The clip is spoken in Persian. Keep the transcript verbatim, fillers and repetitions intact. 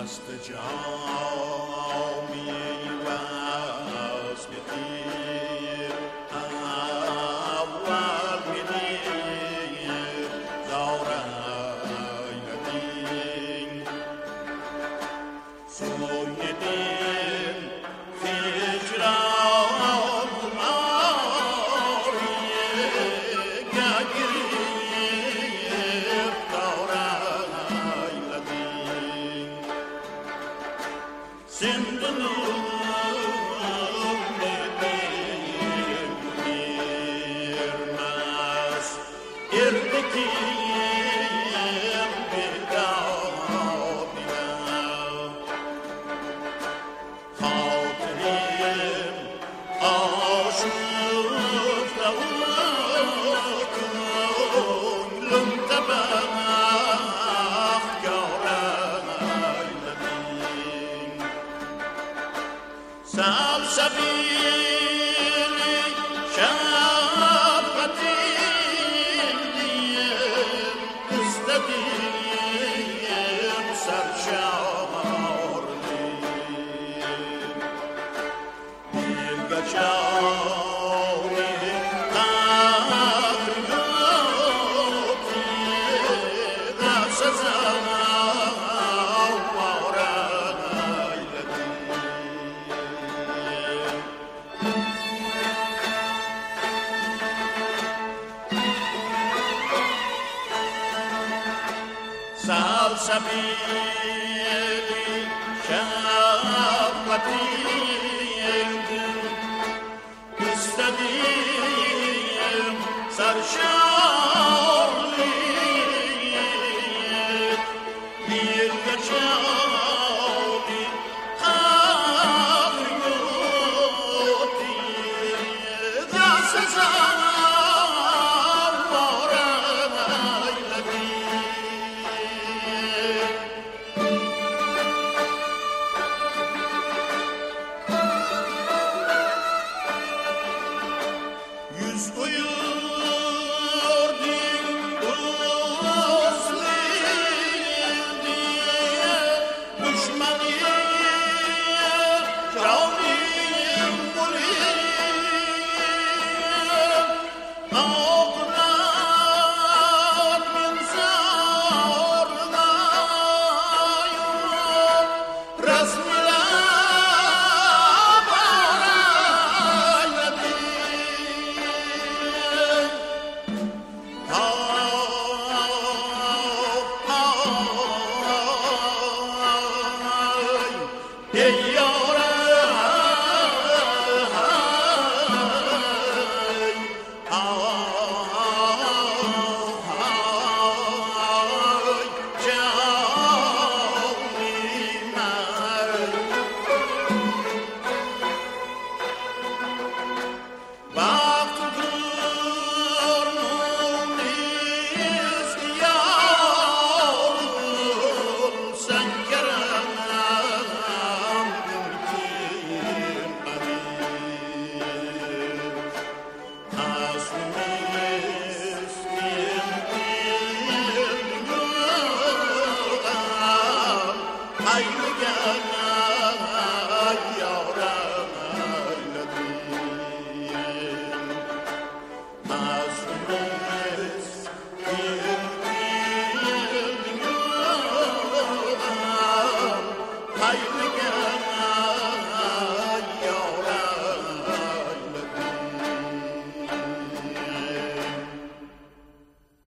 مست جامی وصلتی اول می‌دید دارایدین سوی دین فکران ماری گگیر دارایدین سندنون می‌دیم گیرمز اردکیم بدادیم خاطریم آشفته و کنلم تبخ گارایدیم سلسبیلی شفقتیم دیم استدیم سرشاردیم بیرگشاری قدریاتی دست سلسبیلی شفقتیم استدیم سرشاری بیرگشاری قدریاتی دست yüz koyurdum dostluğum diye düşmanıyım canım bulayım ağlar min sarlayım resmiler I